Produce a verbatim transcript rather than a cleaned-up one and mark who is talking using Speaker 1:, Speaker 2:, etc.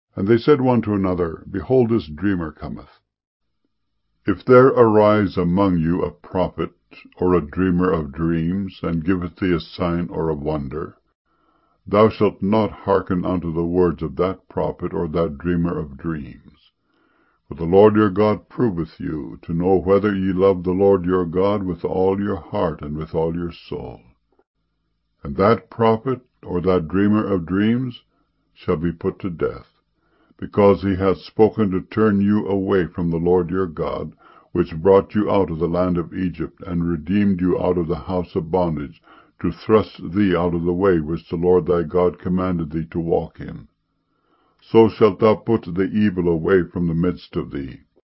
Speaker 1: And they said one to another, Behold, this dreamer cometh. If there arise among you a prophet, or a dreamer of dreams, and giveth thee a sign or a wonder, thou shalt not hearken unto the words of that prophet or that dreamer of dreams. For the Lord your God proveth you, to know whether ye love the Lord your God with all your heart and with all your soul. And that prophet or that dreamer of dreams shall be put to death, because he hath spoken to turn you away from the Lord your God, which brought you out of the land of Egypt, and redeemed you out of the house of bondage, to thrust thee out of the way which the Lord thy God commanded thee to walk in. So shalt thou put the evil away from the midst of thee.